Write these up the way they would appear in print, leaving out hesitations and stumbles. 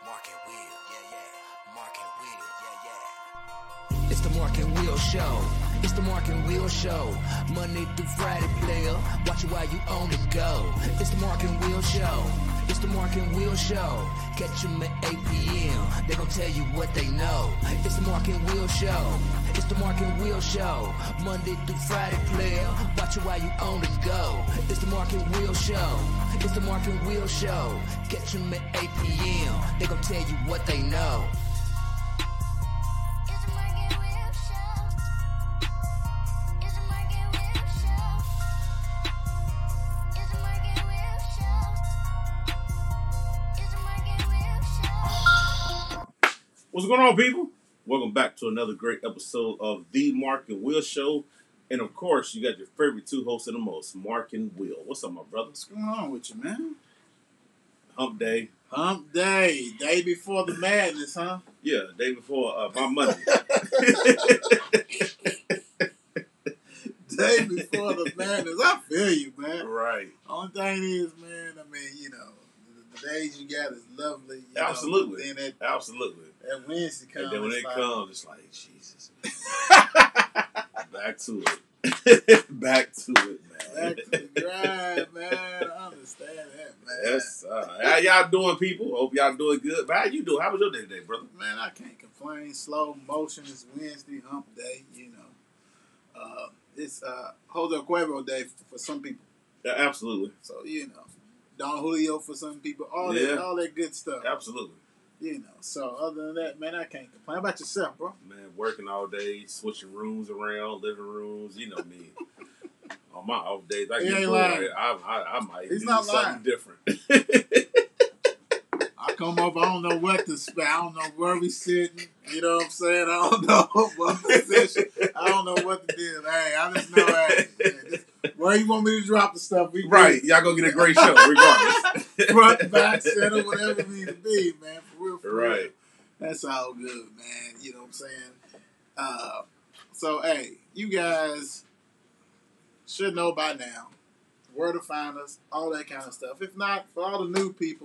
Mark and Will, yeah. Mark and Will, yeah. It's the Mark and Will Show. It's the Mark and Will Show. Monday through Friday, player. Watch it while you on the go. It's the Mark and Will Show. It's the Mark and Will Show. Catch them at 8 p.m. They gon' tell you what they know. It's the Mark and Will Show. It's the Mark and Will Show. Monday through Friday, player. Watch it while you on the go. It's the Mark and Will Show. It's the Mark and Will Show. Catch them at 8 p.m. They gon' tell you what they know. It's the Mark and Will Show. It's the Mark and Will Show. It's the Mark and Will Show. It's the Mark and Will Show. What's going on, people? Welcome back to another great episode of The Mark and Will Show. And of course, you got your favorite two hosts of the most, Mark and Will. What's up, my brother? What's going on with you, man? Hump day. Hump day. Day before the madness, huh? Yeah, day before my Monday. Day before the madness. I feel you, man. Right. Only thing is, man, I mean, you know, the days you got is lovely. You Absolutely. Know, then Absolutely. that Wednesday comes. And then when it's it like, comes, it's like, Jesus. Back to it. Back to it, man. back to the grind, man. I understand that, man. Yes, how y'all doing, people? Hope y'all doing good. But how you doing? How was your day today, brother? Man, I can't complain. Slow motion. It's Wednesday, hump day, you know. It's Jose Cuervo day for some people. Yeah, absolutely. So, you know, Don Julio for some people, all that good stuff. Absolutely. You know, so other than that, man, I can't complain. How about yourself, bro? Man, working all day, switching rooms around, living rooms, you know me. On my off days, I He get ain't bored. lying. I might He's do not something lying. different. I come up, I don't know what to spend. I don't know where we sitting. You know what I'm saying? I don't know what position. I don't know what to do. Hey, I just know, where you want me to drop the stuff? We Right, y'all gonna get a great show, regardless. front, back, center, whatever it needs to be, man. For real, for real. Right. That's all good, man. You know what I'm saying? So, hey, you guys should know by now where to find us, all that kind of stuff. If not, for all the new people,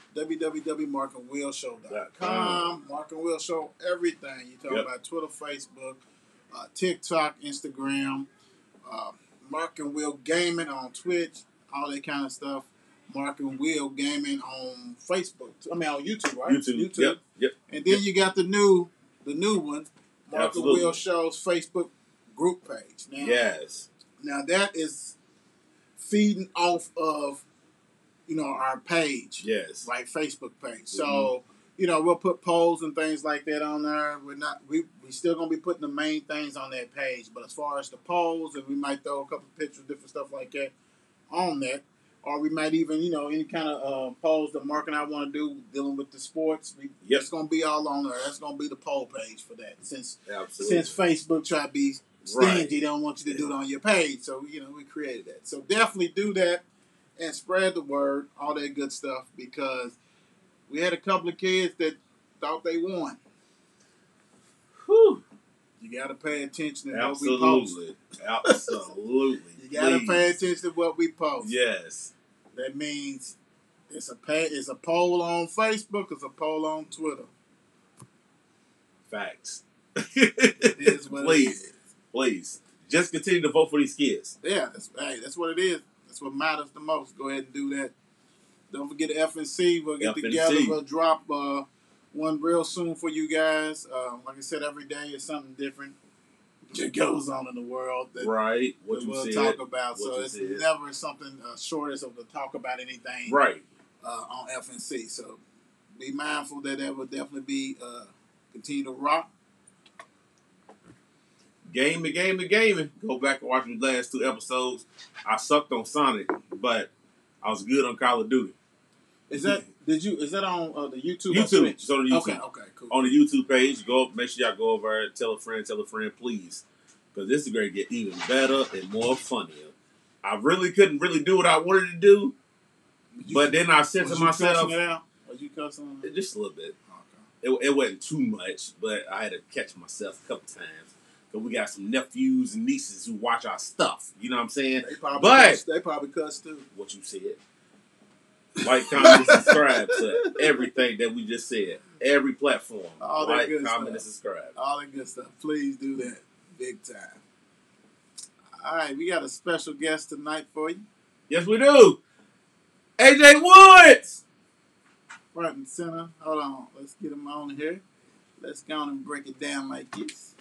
www.markandwillshow.com. Mark and Will Show, everything. You talk about Twitter, Facebook, TikTok, Instagram, Mark and Will Gaming on Twitch, all that kind of stuff. Mark and Will Gaming on Facebook. I mean, on YouTube, right? YouTube. Yep. And then you got the new one, Mark Absolutely. and Will Show's Facebook group page. Now, Yes. Now that is feeding off of, you know, our page. Yes. Like Facebook page. So, you know, we'll put polls and things like that on there. We still gonna be putting the main things on that page. But as far as the polls, and we might throw a couple pictures, different stuff like that on that. Or we might even, you know, any kind of polls that Mark and I want to do dealing with the sports. It's going to be all on there. That's going to be the poll page for that. Since Facebook try to be stingy, they don't want you to do it on your page. So, you know, we created that. So definitely do that and spread the word, all that good stuff, because we had a couple of kids that thought they won. Whew. You got to pay attention to what we Absolutely. post. Absolutely. You got to Please. pay attention to what we post. Yes. That means it's a poll on Facebook, it's a poll on Twitter. Facts. It is what it is. Please. Just continue to vote for these kids. Yeah, that's what it is. That's what matters the most. Go ahead and do that. Don't forget the FNC. We'll get together. We'll drop one real soon for you guys. Like I said, every day is something different that goes on in the world that Right. What that you we'll said. talk about. What So you it's said. never something short as of to talk about anything Right. on FNC. So be mindful that will definitely be continue to rock. Gaming. Go back and watch the last two episodes. I sucked on Sonic, but I was good on Call of Duty. Is that on the YouTube? Or YouTube. Switch? It's on the YouTube. Okay, cool. On the YouTube page, go up. Make sure y'all go over there. Tell a friend, please, because this is going to get even better and more funnier. I really couldn't do what I wanted to do, but then I said to myself, Was you cussing? just a little bit. Okay. It wasn't too much, but I had to catch myself a couple times. Because we got some nephews and nieces who watch our stuff. You know what I'm saying? They probably But cuss too. what you said. Like, comment, and subscribe to everything that we just said. Every platform. All that Like, good comment, and stuff. subscribe. All that good stuff. Please do that. Big time. All right, we got a special guest tonight for you. Yes, we do. AJ Woods. Front and center. Hold on. Let's get him on here. Let's go on and break it down like this.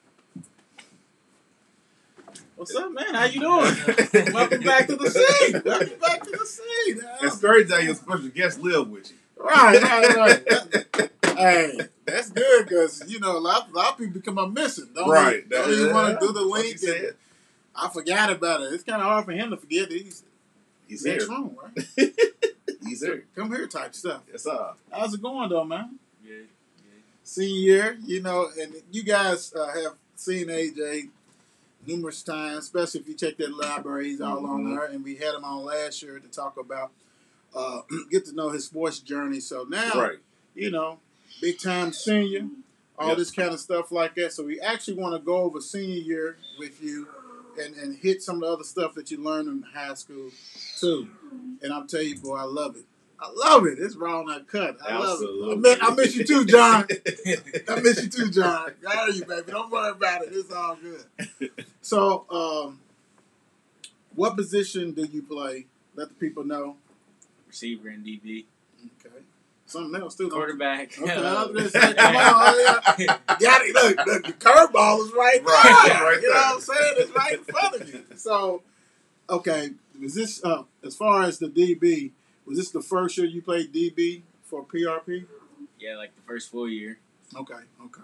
What's up, man? How you doing? Welcome back to the scene. Welcome back to the scene. It's crazy how your special guest live with you. Right. Hey, that's good because, a lot of people become missing. Don't even want to do the Like link. you And said. I forgot about it. It's kind of hard for him to forget. He's He's next here. room, right? He's here. Come here type stuff. Yes, How's it going, though, man? Good. Senior year, and you guys have seen AJ numerous times, especially if you check that library. He's all on there, and we had him on last year to talk about, get to know his sports journey. So now, Right. big time senior, all Yep. this kind of stuff like that. So we actually want to go over senior year with you and hit some of the other stuff that you learned in high school too. And I'm telling you, boy, I love it. I love it. It's raw and uncut. I love Absolutely. it. I miss you too, John. I miss you too, John. I hear you, baby. Don't worry about it. It's all good. So, what position do you play? Let the people know. Receiver and DB. Okay. Something else too. don't you? Quarterback. Okay, I was gonna say, come on, got it. Look, the curveball is right there. Right You know there. what I'm saying? It's right in front of you. So, okay, was this as far as the DB? Was this the first year you played DB for PRP? Yeah, like the first full year. Okay.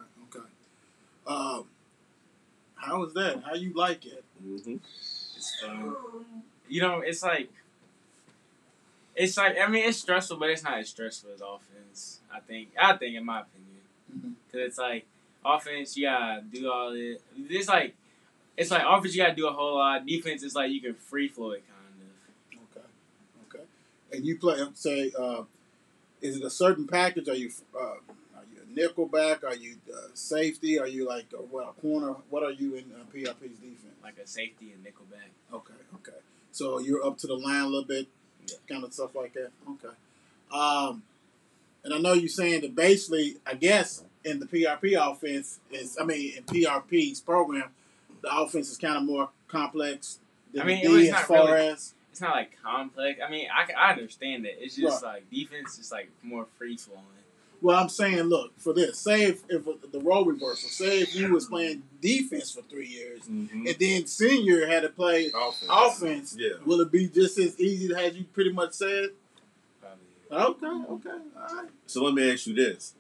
How was that? How you like it? Mm-hmm. It's fun. I mean, it's stressful, but it's not as stressful as offense. I think in my opinion. Mhm. Cause it's like offense, you gotta do all it. It's like offense, you gotta do a whole lot. Defense is like you can free flow it kind of. Okay. And you play, say, is it a certain package? Are you a nickel back? Are you safety? Are you like a corner? What are you in PRP's defense? Like a safety and nickel back. Okay. So you're up to the line a little bit, Yeah. kind of stuff like that. Okay. And I know you're saying that basically, I guess, in the PRP offense in PRP's program, the offense is kind of more complex than I mean, the it was D as not far really- as. It's not like complex. I mean, I understand it. It's just like defense is like more free flowing. Well, I'm saying, look, for this, say if the role reversal, say if you was playing defense for 3 years, Mm-hmm. and then senior had to play offense, Yeah. will it be just as easy as you pretty much said? Probably. Okay, all right. So let me ask you this.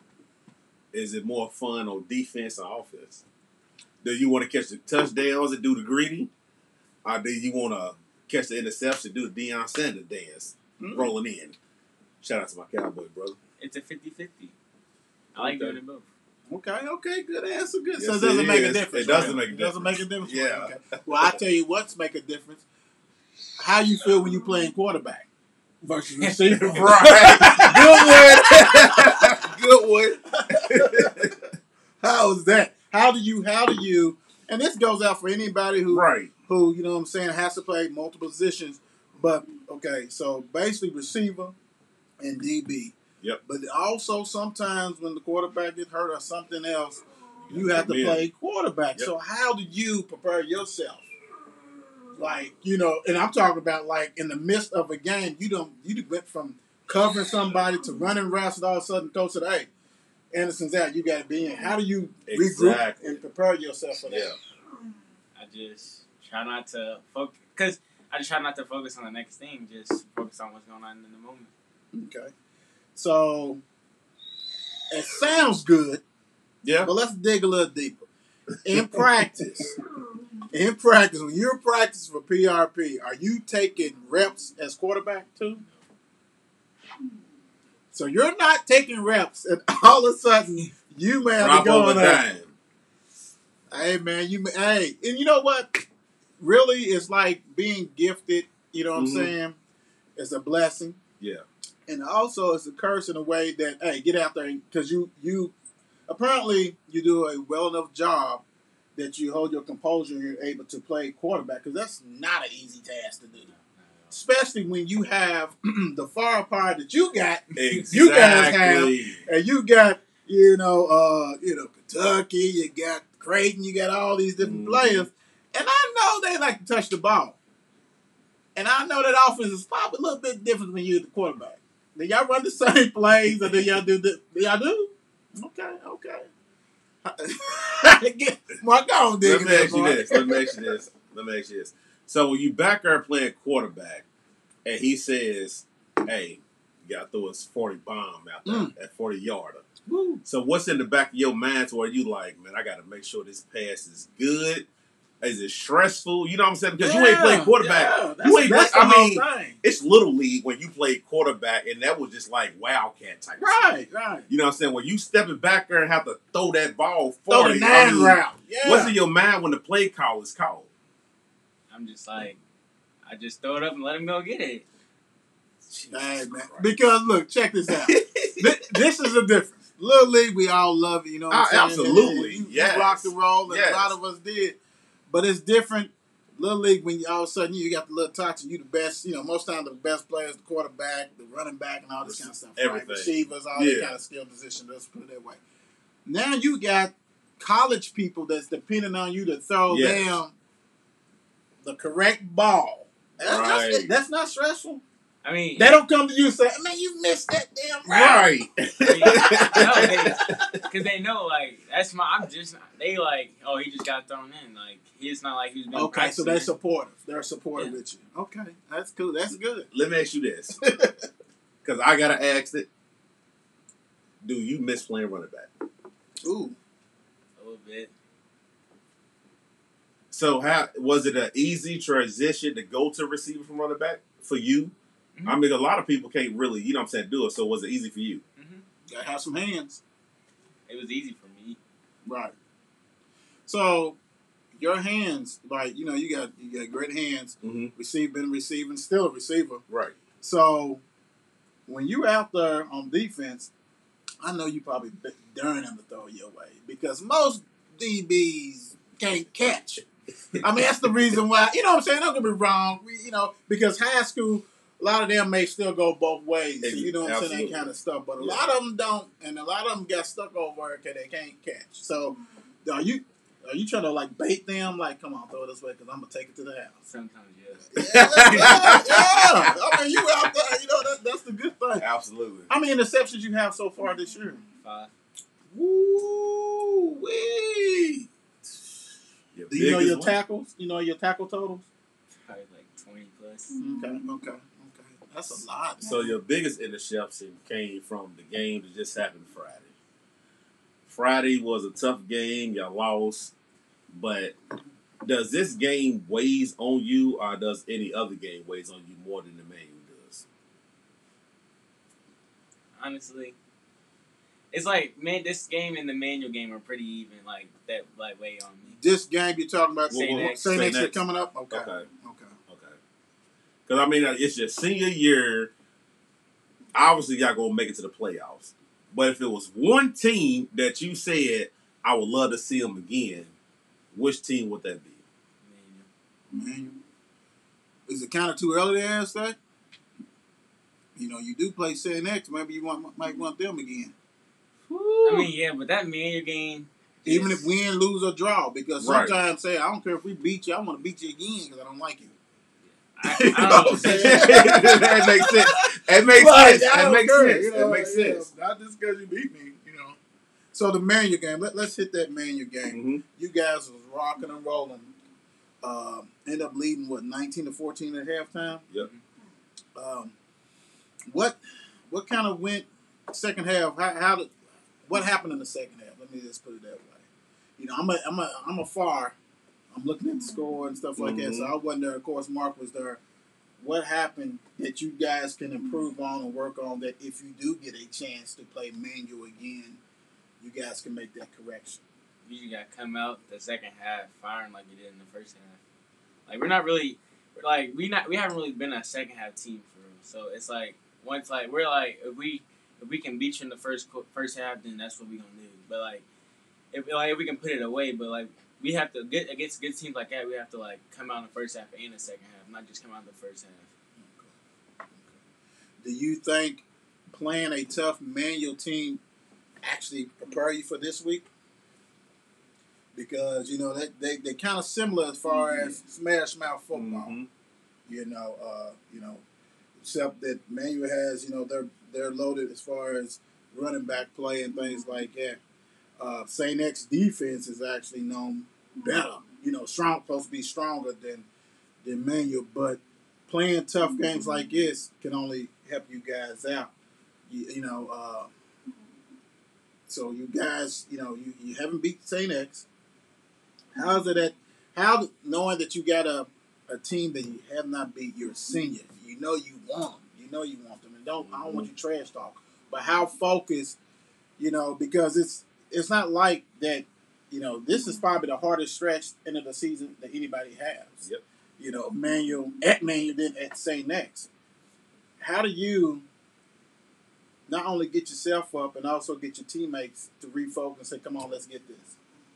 Is it more fun on defense or offense? Do you want to catch the touchdowns and do the greedy? Or do you want to catch the interception, do the Deion Sanders dance, rolling in? Shout out to my Cowboy brother. It's a 50-50. I like Okay. doing it both. Okay, good answer, good. Yes, so it doesn't it make a is. difference. It doesn't right? make a It doesn't make a difference. difference. Yeah. Okay. Well, I tell you what's make a difference. How you feel when you playing quarterback versus receiver? Right. Good one. How is that? How do you? And this goes out for anybody who Right. who, you know what I'm saying, has to play multiple positions. But, okay, so basically receiver and DB. Yep. But also sometimes when the quarterback gets hurt or something else, you have to come in. play quarterback. Yep. So how do you prepare yourself? Like, and I'm talking about like in the midst of a game, you went from covering somebody to running routes and all of a sudden coach said, hey, Anderson's out, you got to be in. How do you regroup Exactly. and prepare yourself for that? Yeah. I just try not to focus, because I just try not to focus on the next thing. Just focus on what's going on in the moment. Okay. So it sounds good, Yeah. but let's dig a little deeper. In practice, when you're practicing for PRP, are you taking reps as quarterback too? So you're not taking reps, and all of a sudden you may have Drop to go over on a, dime. hey man, and you know what? Really, it's like being gifted. You know what I'm Mhm. saying? It's a blessing. Yeah. And also, it's a curse in a way that, hey, get out there because you apparently you do a well enough job that you hold your composure and you're able to play quarterback because that's not an easy task to do. especially when you have the far part that you got, Exactly. you guys have, and you got Kentucky, you got Creighton, you got all these different players, and I know they like to touch the ball, and I know that offense is probably a little bit different when you're the quarterback. Do y'all run the same plays, or do y'all do? Do y'all do? Okay. Mark, go on, Let me ask you this. So when you back there playing quarterback, and he says, "Hey, you gotta throw us 40 bomb out there at 40 yarder." Woo. So what's in the back of your mind to where you like, man, I gotta make sure this pass is good. Is it stressful? You know what I'm saying? Because you ain't playing quarterback. Yeah, You ain't that's play, the whole thing. it's little league when you play quarterback, and that was just like wildcat type. Right. You know what I'm saying? When you stepping back there and have to throw that ball 40, Throw the 9 route. Yeah. What's in your mind when the play call is called? I'm just like, I just throw it up and let him go get it. Hey, man. Because look, check this out. This is a difference. Little League, we all love it. You know what I'm saying? Absolutely. You Yes. rock the roll, and Yes. a lot of us did. But it's different. Little League, when you, all of a sudden you got the little touch and you the best, most times the best players, the quarterback, the running back, and all this kind of stuff. Everything. Right? Receivers, all that kind of skill position. Let's put it that way. Now you got college people that's depending on you to throw them the correct ball. Right. That's not stressful. I mean, They don't come to you and say, "Man, you missed that damn route." because they know, like, that's they like, oh, he just got thrown in. Like, it's not like he's been Okay, so practicing. they're supportive. They're supportive with you. Okay, that's cool. That's good. Let me ask you this, because I gotta ask it. Do you miss playing running back? Ooh. A little bit. So how was it an easy transition to go to receiver from running back for you? Mm-hmm. I mean, a lot of people can't really, you know what I'm saying, do it. So was it easy for you? Mm-hmm. Gotta have some hands. It was easy for me. Right. So your hands, like, you got great hands. Mm-hmm. Been receiving, still a receiver. Right. So when you out there on defense, I know you probably daring them to throw your way because most DBs can't catch. I mean, that's the reason why. You know what I'm saying? Don't get me wrong. Because high school, a lot of them may still go both ways. You know what I'm saying? That kind of stuff. But a lot of them don't, and a lot of them got stuck over because they can't catch. So, are you trying to like bait them? Like, come on, throw it this way because I'm gonna take it to the house. Sometimes, yes. Yeah. I mean, you out there. That's the good thing. Absolutely. How many interceptions you have so far this year? 5. Woo wee! Do you know your tackles? You know your tackle totals? Probably like 20 plus. Okay. That's a lot. So your biggest interception came from the game that just happened Friday. Friday was a tough game. Y'all lost. But does this game weighs on you or does any other game weighs on you more than the manual does? Honestly, it's like, man, this game and the manual game are pretty even, like, that like weigh on me. This game you're talking about, Say next. Say next coming up? Okay. Because, I mean, it's your senior year. Obviously, y'all going to make it to the playoffs. But if it was one team that you said, I would love to see them again, which team would that be? Manual. Is it kind of too early to ask that? You do play Say Next. Maybe you might want them again. I mean, yeah, but that manual game... Even if win, lose, or draw. Because sometimes, I don't care if we beat you, I want to beat you again because I don't like you. I don't know. That makes sense. It makes sense. Not just because you beat me, So the manual game, let's hit that manual game. Mm-hmm. You guys was rocking and rolling. End up leading, 19-14 at halftime? Yep. What kind of went second half? What happened in the second half? Let me just put it that way. I'm looking at the score and stuff like that, so I wasn't there. Of course, Mark was there. What happened that you guys can improve on and work on that if you do get a chance to play manual again, you guys can make that correction? You just got to come out the second half firing like you did in the first half. Like, we haven't really been a second half team for real. So it's like, once, like, we're like, if we can beat you in the first half, then that's what we're going to do. But, like, if we can put it away, but, like, we have to get against good teams like that. We have to, like, come out in the first half and the second half, not just come out in the first half. Do you think playing a tough manual team actually prepare you for this week? Because, they kind of similar as far as smash mouth football. Mm-hmm. Except that Manual has, they're loaded as far as running back play and things like that. St. X defense is actually known better, supposed to be stronger than Manual, but playing tough games like this can only help you guys out. So you guys, you haven't beat St. X. How's it knowing that you got a team that you have not beat your senior? You want them. You want them. And I don't want you trash talk. But how focused, because it's not like that, this is probably the hardest stretch end of the season that anybody has. Yep. Manual, then at St. X. How do you not only get yourself up and also get your teammates to refocus and say, come on, let's get this?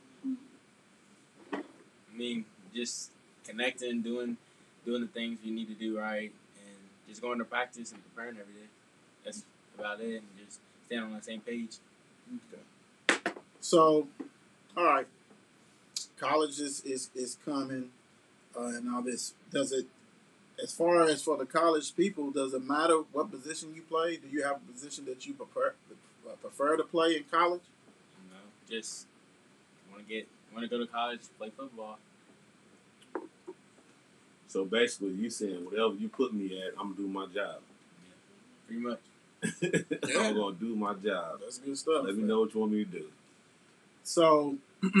I mean, just connecting, doing the things you need to do right, and just going to practice and preparing every day. That's about it, and just staying on the same page. Okay. So, all right, college is coming, and all this. Does it, as far as for the college people, does it matter what position you play? Do you have a position that you prefer to play in college? No, just want to go to college, play football. So basically, you saying whatever you put me at, I'm gonna do my job. Pretty much. I'm gonna do my job. That's good stuff. Let me know what you want me to do. So,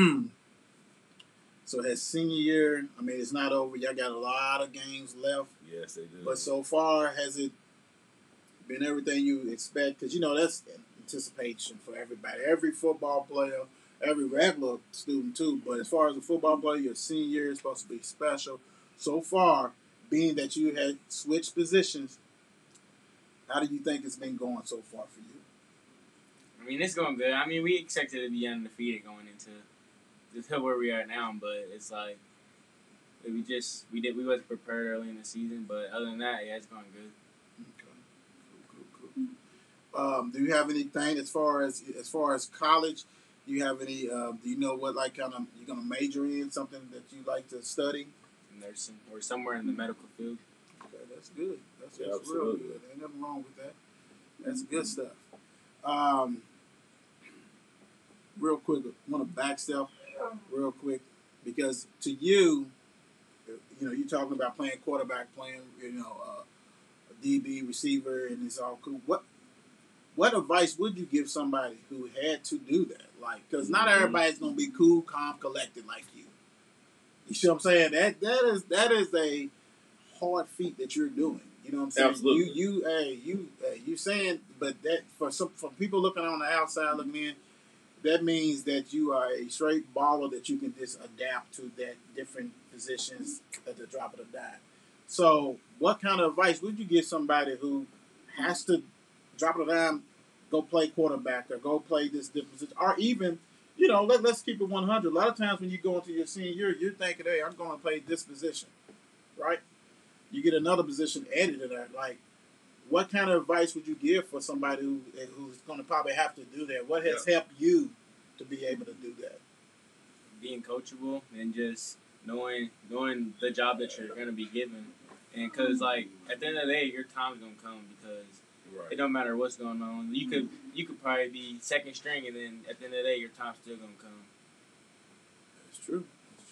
as senior year, I mean, it's not over. Y'all got a lot of games left. Yes, they do. But so far, has it been everything you expect? Because, that's anticipation for everybody. Every football player, every regular student, too. But as far as a football player, your senior year is supposed to be special. So far, being that you had switched positions, how do you think it's been going so far for you? I mean, it's going good. I mean, we expected to be undefeated going into where we are now, but it's like we wasn't prepared early in the season. But other than that, yeah, it's going good. Okay, cool. Do you have anything as far as college? Do you have any? Do you know what you're gonna major in? Something that you like to study? Nursing or somewhere in the medical field. Okay, that's good. That's real absolutely good. Ain't nothing wrong with that. That's good stuff. Real quick, I want to back step real quick because to you, you're talking about playing quarterback, playing a DB receiver, and it's all cool. What advice would you give somebody who had to do that? Because not everybody's gonna be cool, calm, collected like you. You see what I'm saying? That is a hard feat that you're doing. You know what I'm saying? Absolutely. You saying, but that for people looking on the outside looking in, that means that you are a straight baller that you can just adapt to that different positions at the drop of a dime. So, what kind of advice would you give somebody who has to drop of a dime, go play quarterback or go play this different position, or even let's keep it 100. A lot of times when you go into your senior year, you're thinking, hey, I'm going to play this position, right? You get another position added to that. What kind of advice would you give for somebody who's going to probably have to do that? What has helped you to be able to do that? Being coachable and just knowing the job that you're going to be given. And because, at the end of the day, your time's going to come because it don't matter what's going on. You could probably be second string, and then at the end of the day, your time's still going to come. That's true.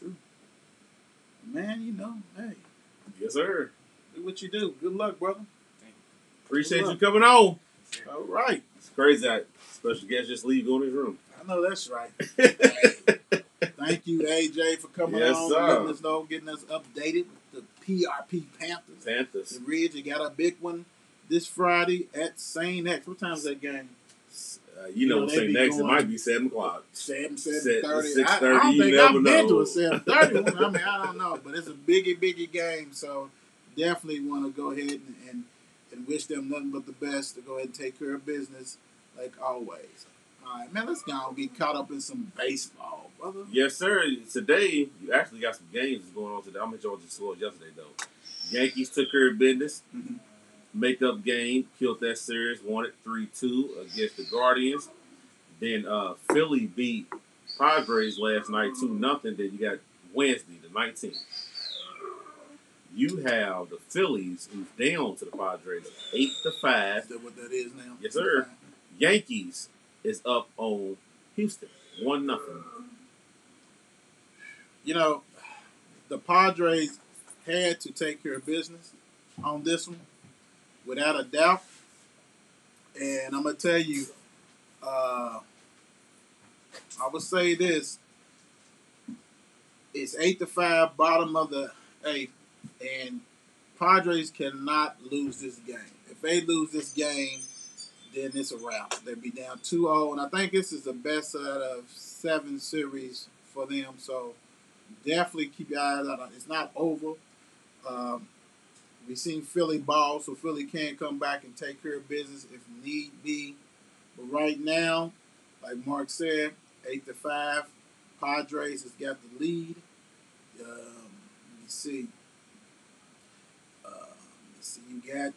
Man, hey. Yes, sir. Do what you do. Good luck, brother. Appreciate you coming on. All right. It's crazy that special guest just leave go in his room. I know that's right. Thank you, AJ, for coming Yes, on, sir. getting us updated with the PRP Panthers. Panthers. The Ridge, you got a big one this Friday at St. X. What time is that game? What's they be next? It going- might be 7 o'clock. 7:30. 6:30, I don't you think never I've been to know. a 7:30 one. I mean, I don't know, but it's a biggie game. So definitely want to go ahead and wish them nothing but the best to go ahead and take care of business like always. All right, man, let's go and get caught up in some baseball, brother. Yes, sir. Today, you actually got some games going on today. I'm going to show you the score yesterday, though. Yankees took care of business. makeup game, killed that series, won it 3-2 against the Guardians. Then Philly beat Padres last night 2-0. Then you got Wednesday, the 19th. You have the Phillies, who's down to the Padres, 8-5. Is that what that is now? Yes, sir. Yankees is up on Houston, 1-0. You know, the Padres had to take care of business on this one, without a doubt. And I'm gonna tell you, I would say this: it's 8-5, bottom of the eighth, and Padres cannot lose this game. If they lose this game, then it's a wrap. They'll be down 2-0, and I think this is the best out of 7 series for them. So definitely keep your eyes out on it. It's not over. We've seen Philly ball, so Philly can come back and take care of business if need be. But right now, like Mark said, 8-5. Padres has got the lead. Let me see. You got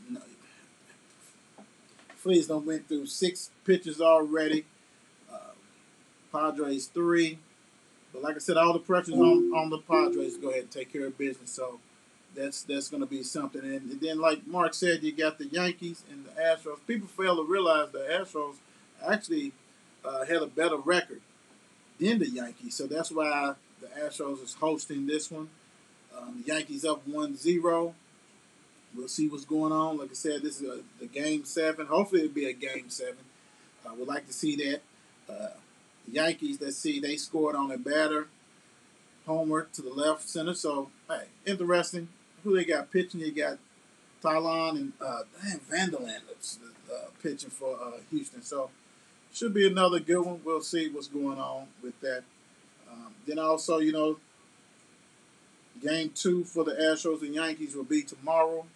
Phillies done went through 6 pitches already. Padres 3. But like I said, all the pressure's on the Padres to go ahead and take care of business. So that's going to be something. And then, like Mark said, you got the Yankees and the Astros. People fail to realize the Astros actually had a better record than the Yankees. So that's why the Astros is hosting this one. The Yankees up 1-0. We'll see what's going on. Like I said, this is the Game 7. Hopefully it'll be a Game 7. We'd like to see that. Yankees, let's see, they scored on a batter. Homer to the left center. So, hey, interesting. Who they got pitching? You got Tylon and Vanderland pitching for Houston. So, should be another good one. We'll see what's going on with that. Then also, Game 2 for the Astros and Yankees will be tomorrow.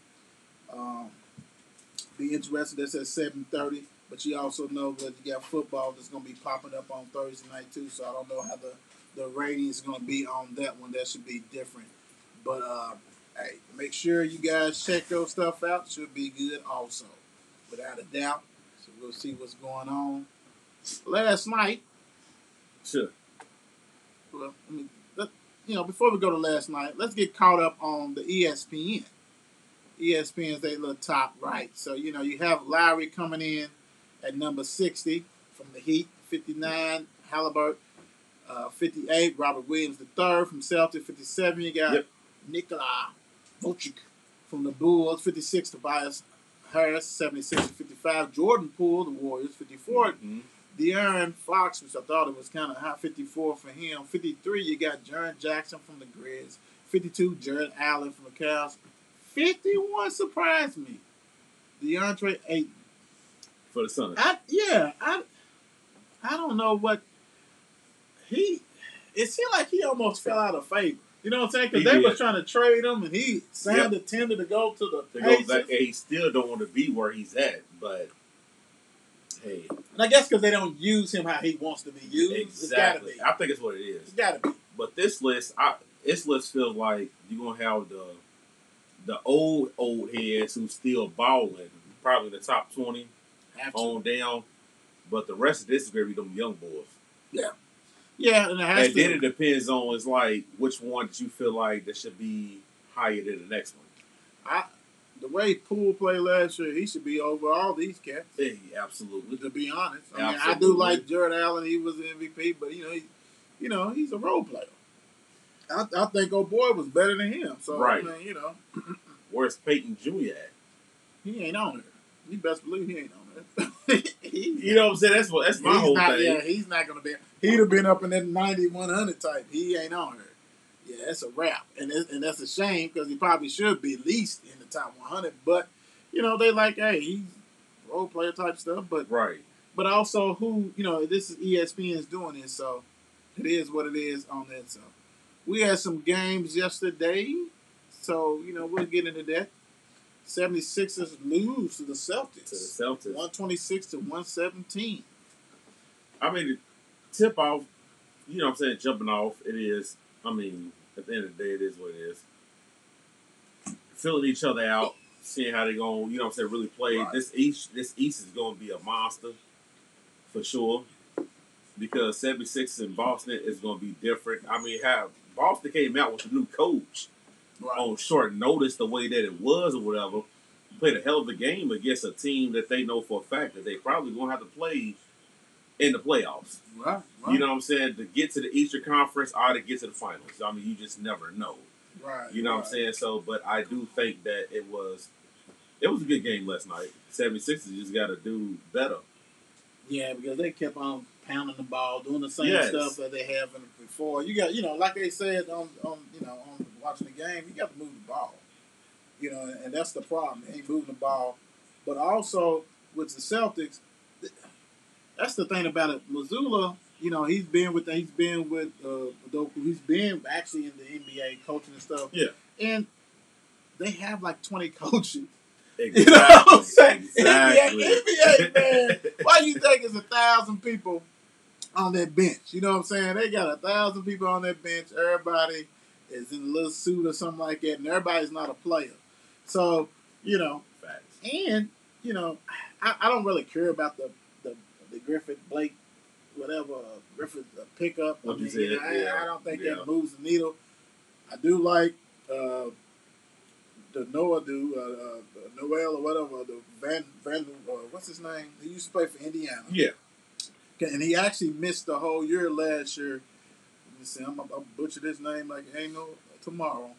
Be interested. That's at 7:30. But you also know that you got football that's going to be popping up on Thursday night too. So I don't know how the ratings is going to be on that one. That should be different. But hey, make sure you guys check your stuff out. Should be good also, without a doubt. So we'll see what's going on. Last night, Sure. well, before we go to last night, let's get caught up on the ESPN. ESPN's their little top right. So, you have Lowry coming in at number 60 from the Heat, 59, Halliburton, 58, Robert Williams III from Celtics, 57. You got Nikola Vucic from the Bulls, 56, Tobias Harris, 76 and 55, Jordan Poole, the Warriors, 54. Mm-hmm. De'Aaron Fox, which I thought it was kind of high, 54 for him. 53, you got Jaren Jackson from the Grizz. 52, Jared Allen from the Cavs. 51 surprised me. DeAndre Ayton. For the Suns. I don't know what it seemed like he almost fell out of favor. You know what I'm saying? Because they were trying to trade him, and he sounded tender to go to the Pacers. He still don't want to be where he's at, but hey. And I guess because they don't use him how he wants to be used. Exactly. It's I think it's what it is. It's got to be. But this list feels like you're going to have the old heads who still balling, probably the top 20 on down. But the rest of this is going to be them young boys. Yeah. Yeah, and it has and then it depends on, it's like, which one did you feel like that should be higher than the next one? The way Poole played last year, he should be over all these cats. Yeah, absolutely. To be honest. Absolutely. I do like Jared Allen. He was the MVP, but, he's a role player. I think old boy was better than him. So, right. Where's Peyton Jr. at? He ain't on there. You best believe he ain't on there. You know what I'm saying? That's my whole thing. Yeah, he's not going to be. He'd have been up in that 90, 100 type. He ain't on her. Yeah, that's a wrap. And that's a shame because he probably should be at least in the top 100. But, they like, hey, he's role player type stuff. But right. But also this is ESPN's doing this. So it is what it is on that. So we had some games yesterday. So, we'll get into that. 76ers lose to the Celtics. 126 to 117. I mean, tip off, what I'm saying, jumping off, it is, at the end of the day, it is what it is. Filling each other out, seeing how they're going, really play. Right. This East is going to be a monster for sure because 76 in Boston is going to be different. I mean, Boston came out with a new coach on short notice the way that it was or whatever. Played a hell of a game against a team that they know for a fact that they probably going to have to play in the playoffs. Right. You know what I'm saying? To get to the Eastern Conference or to get to the finals. I mean, you just never know. Right. You know what I'm saying? So, but I do think that it was a good game last night. 76ers just got to do better. Yeah, because they kept on pounding the ball, doing the same Yes. stuff that they have before. You got, like they said on watching the game, you got to move the ball. And that's the problem. They ain't moving the ball. But also with the Celtics, that's the thing about it. Mazzulla, he's been actually in the NBA coaching and stuff. Yeah. And they have like 20 coaches. Exactly. You know what I'm saying? Exactly. NBA, man. Why you think it's 1,000 people on that bench? You know what I'm saying? They got 1,000 people on that bench. Everybody is in a little suit or something like that, and everybody's not a player. So, Facts. and, I don't really care about the Griffith, Blake, whatever, Griffith pickup. What you said, I don't think that moves the needle. I do like the Noel or whatever, the Van what's his name? He used to play for Indiana. Yeah. Okay, and he actually missed the whole year last year. Let me see, I'm gonna butcher this name like ain't no tomorrow.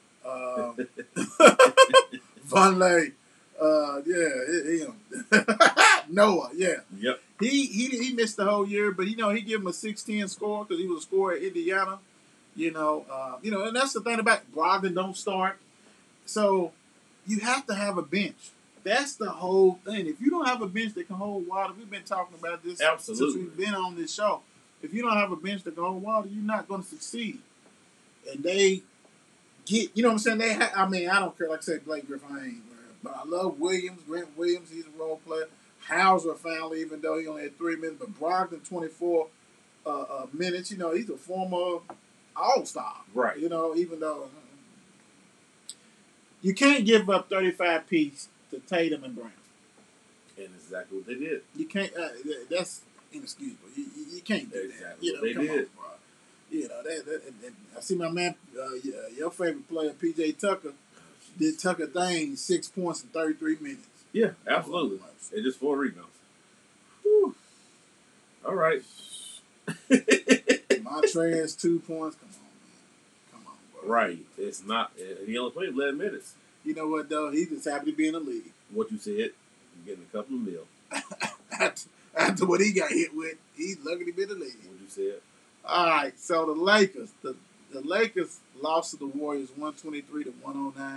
Von Lay. Him. Noah, yeah. Yep. He missed the whole year, but he gave him a 6-10 score because he was a scorer at Indiana. And that's the thing about Brogdon don't start. So you have to have a bench. That's the whole thing. If you don't have a bench that can hold water, we've been talking about this Absolutely. since we've been on this show. If you don't have a bench that can hold water, you're not going to succeed. And they get, you know what I'm saying? I don't care. Like I said, Blake Griffin, I ain't worried. But I love Williams, Grant Williams. He's a role player. Hauser finally, even though he only had 3 minutes, but Brogdon 24 minutes. He's a former All-Star. Right. Even though you can't give up 35 piece to Tatum and Brown. And exactly what they did. You can't. That's inexcusable. You can't do Exactly that. what they did. On, bro. I see my man, your favorite player, PJ Tucker, did Tucker thing 6 points in 33 minutes. Yeah, absolutely. And just 4 rebounds. Whew. All right. Montrez 2 points. Come on, bro. Right. It's not. He only played 11 minutes. You know what though? He's just happy to be in the league. What you said, getting a couple of mil. After what he got hit with, he's lucky to be in the league. What you said. All right, so the Lakers, the Lakers lost to the Warriors 123-109.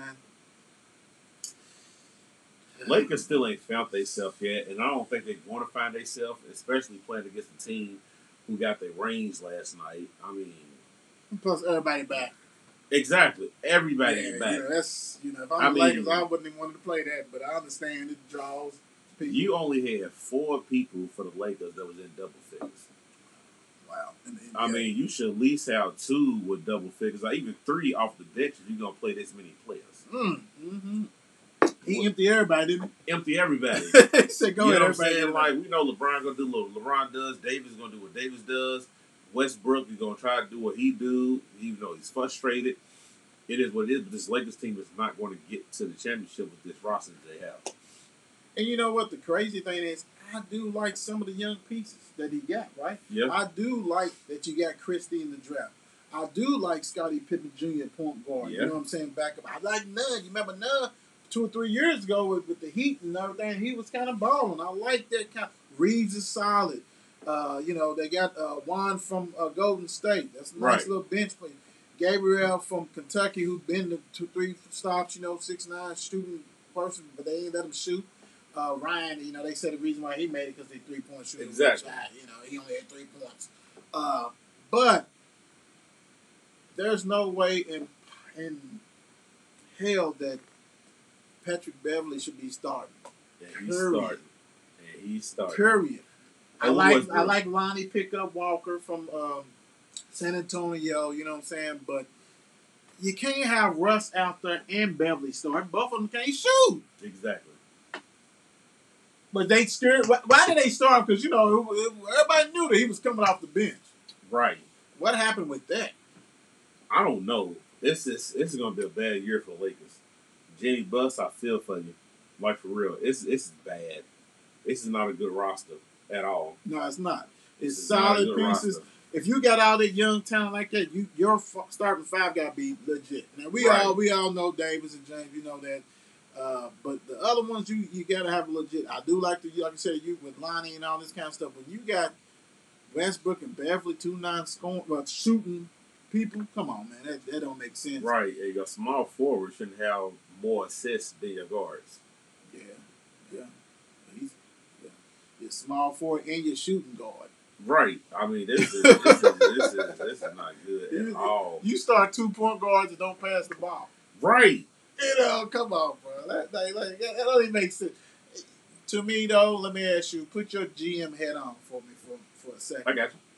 Lakers still ain't found themselves yet, and I don't think they're going to find themselves, especially playing against a team who got their range last night. I mean, plus everybody back. exactly, everybody back. That's if I'm the Lakers, I wouldn't even want to play that, but I understand it draws people. You only had 4 people for the Lakers that was in double figures. Wow. I mean, you should at least have 2 with double figures, or even 3 off the bench if you're going to play this many players. Mm-hmm. He emptied everybody, didn't Empty everybody. he? He said, go You ahead, know what I'm everybody. saying? Like, we know LeBron going to do what LeBron does. Davis going to do what Davis does. Westbrook is going to try to do what he do, even though he's frustrated. It is what it is, but this Lakers team is not going to get to the championship with this roster that they have. And you know what? The crazy thing is, I do like some of the young pieces that he got, right? Yeah. I do like that you got Christie in the draft. I do like Scottie Pippen Jr. at point guard. Yeah. You know what I'm saying? Back up. I like Nunn. You remember Nunn 2 or 3 years ago with the Heat and everything? He was kind of balling. I like that kind. Reeves is solid. They got Juan from Golden State. That's a nice Right. little bench player. Gabriel from Kentucky, who's been to 2-3 stops, 6'9", shooting person, but they ain't let him shoot. Ryan, they said the reason why he made it because they 3-point shooter. Exactly. Which, he only had 3 points. But there's no way in hell that Patrick Beverly should be starting. Yeah, he's Period. starting. And he's starting. Period. I And like Lonnie pick up Walker from San Antonio. You know what I'm saying? But you can't have Russ out there and Beverly starting. Both of them can't shoot. Exactly. But they scared. Why did they start him? Because, everybody knew that he was coming off the bench. Right. What happened with that? I don't know. This is going to be a bad year for the Lakers. Jenny Buss, I feel for you. Like, for real. It's bad. This is not a good roster at all. No, it's not. It's This is not a solid good pieces. roster. If you got all that young talent like that, your starting five got to be legit. Now we Right. all know Davis and James, you know that. But the other ones you got to have legit. I do like you said, you with Lonnie and all this kind of stuff. When you got Westbrook and Beverly 2-9 scoring, shooting people, come on, man, that don't make sense. Right. And your small forward shouldn't have more assists than your guards. Yeah. Your small forward and your shooting guard. Right. I mean, this is not good at all. You start 2 point guards and don't pass the ball. Right. Come on, bro. That don't even make sense. To me, though, let me ask you, put your GM hat on for me for a second. I got you.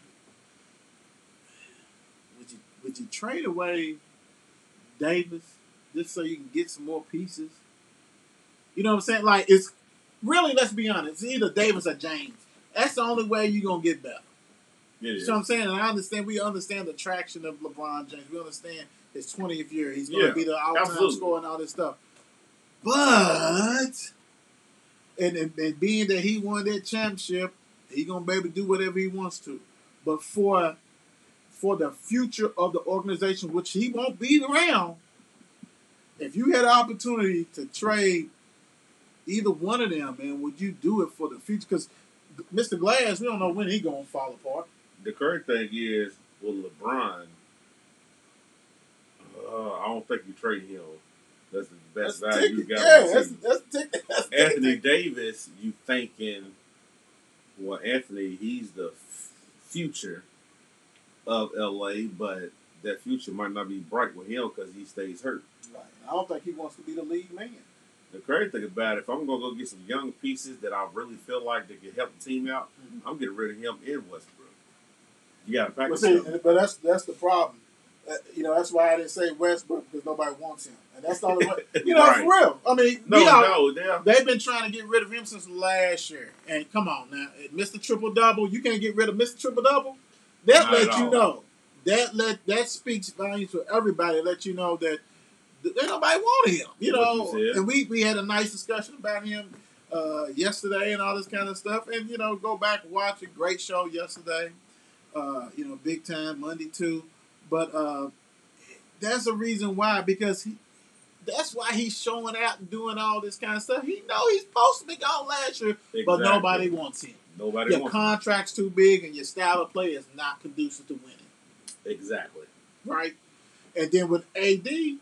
Would you trade away Davis just so you can get some more pieces? You know what I'm saying? Like, it's really, let's be honest, it's either Davis or James. That's the only way you're going to get better. It You is. know what I'm saying? And we understand the traction of LeBron James. We understand his 20th year. He's going to be the all-time absolutely. scorer and all this stuff. But, and being that he won that championship, he's going to be able to do whatever he wants to. But for the future of the organization, which he won't be around, if you had an opportunity to trade either one of them, man, would you do it for the future? Because Mr. Glass, we don't know when he's going to fall apart. The correct thing is, with LeBron, I don't think you trade him. That's the best value you got. That's Anthony Davis, you thinking, well, Anthony, he's the future of LA, but that future might not be bright with him because he stays hurt. Right. I don't think he wants to be the lead man. The crazy thing about it, if I'm going to go get some young pieces that I really feel like that can help the team out, I'm getting rid of him in Westbrook. You got to package him. But that's the problem. That's why I didn't say Westbrook, because nobody wants him, and that's the only way. Right. For real. I mean, No, they've been trying to get rid of him since last year. And come on now, Mr. Triple Double, you can't get rid of Mr. Triple Double. That Not let at you all. know. That speaks volumes to everybody. Let you know that ain't nobody want him. What you said. And we had a nice discussion about him yesterday and all this kind of stuff. And go back and watch a great show yesterday. Big time Monday too. But that's the reason why, because that's why he's showing out and doing all this kind of stuff. He know he's supposed to be gone last year, but Exactly. nobody wants him. Nobody Your wants contract's too big and your style of play is not conducive to winning. him. Exactly. Right? And then with AD, He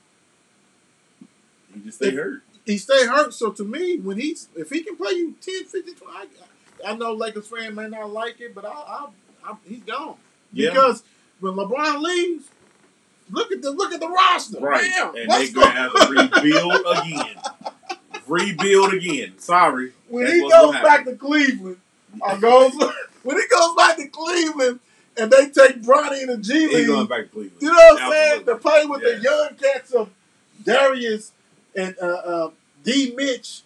just stay hurt. he stay hurt. So to me, if he can play you 10, 15, 20, I know Lakers fan may not like it, but he's gone. Yeah. Because when LeBron leaves, look at the roster. Right. Damn, And what's they're going to going- have to rebuild again. Rebuild again. Sorry. when That's he what's goes gonna back happen. to Cleveland, when he goes back to Cleveland and they take Bronny in the G He's going League, back to Cleveland. you know what I'm saying? To Absolutely. play with the Yes. young cats of Darius and D. Mitch,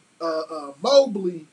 Mobley,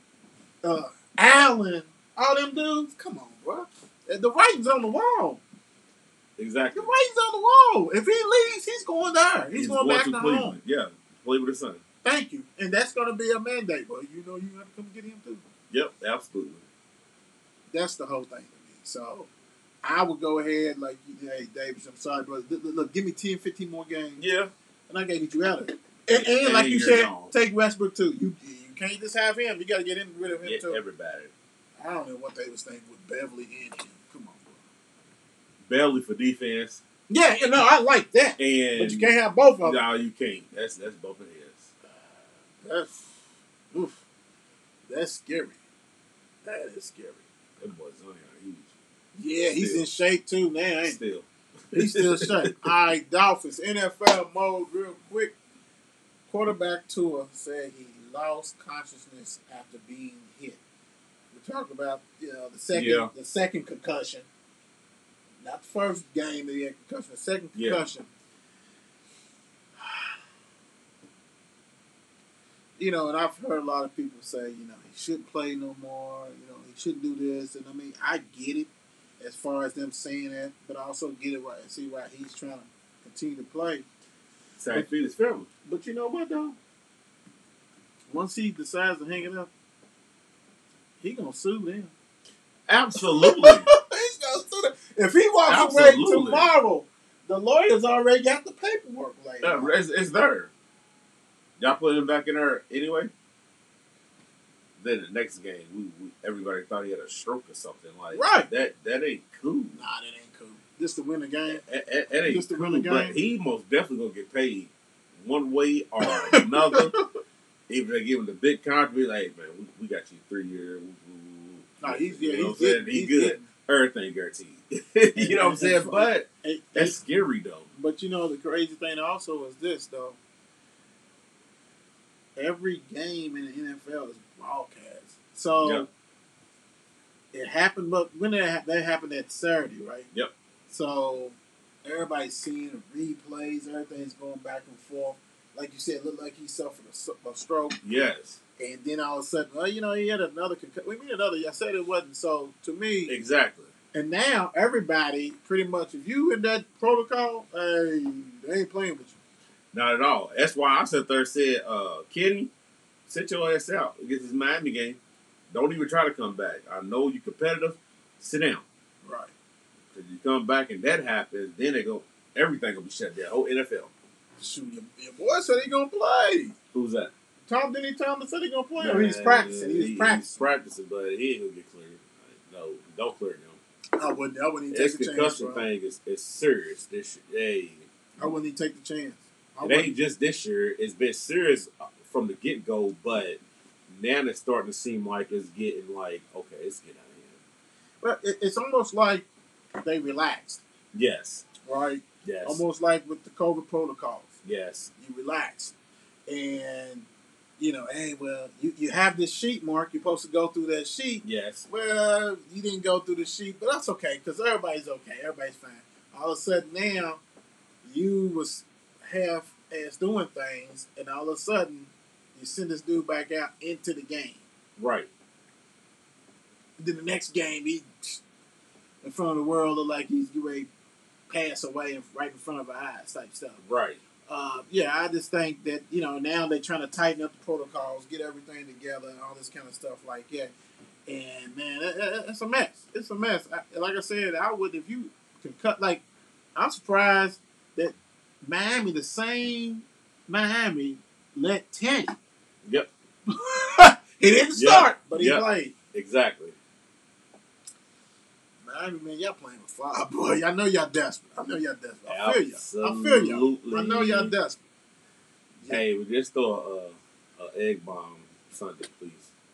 Allen, all them dudes. Come on, bro. The writing's on the wall. Exactly. The writing's on the wall. If he leaves, he's going there. He's going back to Cleveland. home. Yeah. Play with his son. Thank you. And that's going to be a mandate, bro. You have to come get him too. Yep. Absolutely. That's the whole thing to me. So I would go ahead, like, hey, Davis, I'm sorry, brother. Look, give me 10, 15 more games, Yeah. and I got to get you out of it. And like you you're said, gone. take Westbrook too. You can't just have him. You got to get rid of him Yeah, too. everybody. I don't know what they was thinking with Beverly and him. Come on, bro. Belly for defense. Yeah, I like that. And But you can't have both of them. No, you can't. That's both of his. That's scary. That is scary. That boy's on here. Yeah, he's Still. in shape too now. Ain't he? Still. He's still shape. All right, Dolphins, NFL mode real quick. Quarterback Tua said he lost consciousness after being hit. We talk about the second concussion. Not the first game that he had concussion, the second Yeah. concussion. and I've heard a lot of people say, he shouldn't play no more. He shouldn't do this. And I mean, I get it as far as them saying that, but I also get it right. See why he's trying to continue to play. Same feed his family. But you know what though? Once he decides to hang it up, he gonna sue them. Absolutely. He's gonna sue them. If he walks away Absolutely. tomorrow, the lawyers already got the paperwork laid out. It's there. Y'all put him back in there anyway. Then the next game, everybody thought he had a stroke or something like Right. that. That ain't cool. Nah, that ain't cool. Just to win the game. That ain't Just to cool. win the game. But he most definitely gonna get paid one way or another. Even if they give him the big contract, be like, hey, man, we got you 3 years. Nah, he's You know what I'm he's saying? good. He He's good. Everything guaranteed. You know what I'm saying? But that's scary though. But the crazy thing also is this though. Every game in the NFL is broadcast. So Yep. it happened, but when that happened that Saturday, right? Yep. So everybody's seeing the replays, everything's going back and forth. Like you said, it looked like he suffered a stroke. Yes. And then all of a sudden, well, he had another concussion. We mean another. I said it wasn't. So to me, Exactly. and now everybody pretty much, if you in that protocol, hey, they ain't playing with you. Not at all. That's why I sat there and said, Kenny, sit your ass out against this Miami game. Don't even try to come back. I know you're competitive. Sit down. Right. Because you come back and that happens, then everything will be shut down. Whole NFL. Shoot, your boy said he gonna play. Who's that? Tom said he gonna play. Or Man, he's practicing. He's He's practicing. but he ain't gonna get cleared. No, don't clear him. I wouldn't even This take the chance. concussion Bro. thing is serious. This I wouldn't even take the chance. it ain't just this year. It's been serious from the get go, but now it's starting to seem like it's getting like, okay, it's getting out of hand. But it's almost like they relaxed, Yes. right? Yes. Almost like with the COVID protocols. Yes. You relax. And, hey, well, you have this sheet, Mark. You're supposed to go through that sheet. Yes. Well, you didn't go through the sheet, but that's okay because everybody's okay. Everybody's fine. All of a sudden now, you was half-ass doing things, and all of a sudden, you send this dude back out into the game. Right. Then the next game, he in front of the world look like he's getting ready to pass away right in front of our eyes type stuff. Right. I just think that, now they're trying to tighten up the protocols, get everything together, and all this kind of stuff like that. And, man, it's a mess. It's a mess. Like I said, I would, if you can cut, I'm surprised that Miami, the same Miami, let Teddy. Yep. He didn't start, but he Yep. played. Exactly. Miami, man, y'all playing with fire, boy. I know y'all desperate. I feel you. I know y'all desperate. Hey, we just throw a egg bomb Sunday, please.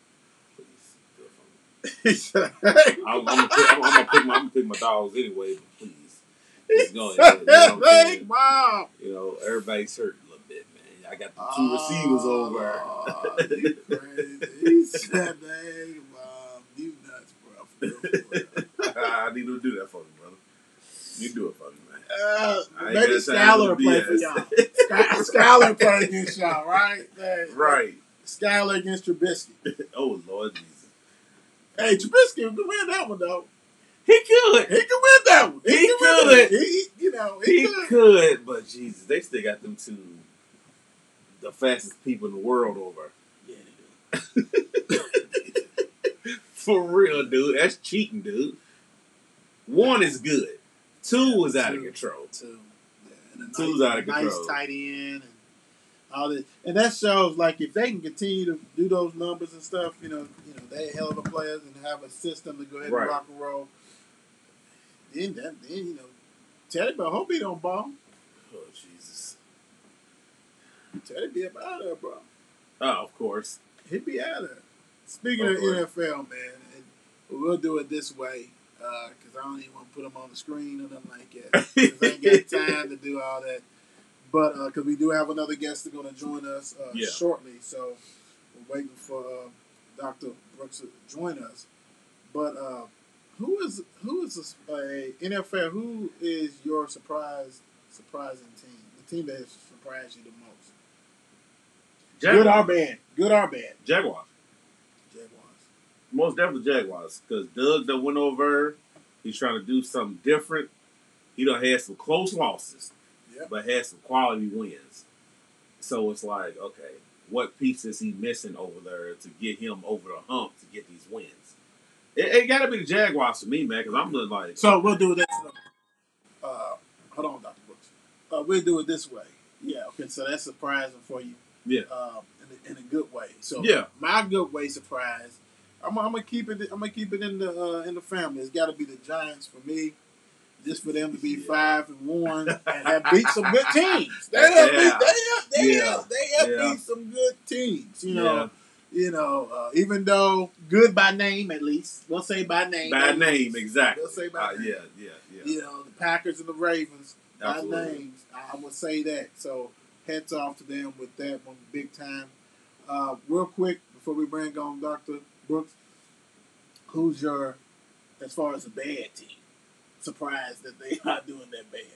Please do it for me. I'm gonna pick my dogs anyway, but please. Just go ahead. You know what I'm saying? Wow. Everybody's hurt a little bit, man. I got the two receivers over. You crazy. He said, hey, Mom, you nuts, bro. For real. I need to do that for me, brother. You do it for me, man. I ain't Maybe got time Skylar for play for BS. y'all. Skylar play against y'all, right? Right. Skylar against Trubisky. Oh, Lord Jesus. Hey, Trubisky can win that one, though. He could. He can win that one. He can could. win that. He He could. could, but Jesus, they still got them two, the fastest people in the world over. Yeah, they do. For real, dude. That's cheating, dude. One is good. Two is out of control. Two. Yeah, and a Two's out of nice control. tight end and all this. And that shows, like, if they can continue to do those numbers and stuff, they hell of a players and have a system to go ahead Right. and rock and roll. Then Teddy, but I hope he don't ball. Oh, Jesus. Teddy be up out of there, bro. Oh, of course. He'd be out of there. Speaking Of of course. NFL, man, we'll do it this way because I don't even want to put them on the screen or nothing like that. 'Cause I ain't got time to do all that. But because we do have another guest that's going to join us Yeah. shortly, so we're waiting for Dr. Brooks to join us. But who is a NFL? Who is your surprising team? The team that has surprised you the most? Good or bad? Good or bad? Jaguars. Jaguars. Most definitely Jaguars. Because Doug that went over, he's trying to do something different. He done had some close losses, Yep. but had some quality wins. So it's like, okay, what piece is he missing over there to get him over the hump to get these wins? It got to be the Jaguars for me, man, because I'm looking like... So we'll do this. Hold on, Dr. Brooks. We'll do it this way. Yeah, okay, so that's surprising for you. Yeah. In a good way. So Yeah. my good way surprise, I'm gonna keep it in the family. It's got to be the Giants for me. Just for them to be 5-1 and have beat some good teams. They have beat some good teams. You know, even though good by name at least. We'll say by name. By name, exactly. We'll say by name. Yeah. You know, the Packers and the Ravens by Absolutely. names. I would say that. So hats off to them with that one big time. Real quick before we bring on Dr. Brooks, who's your, as far as a bad team, surprised that they are doing that bad?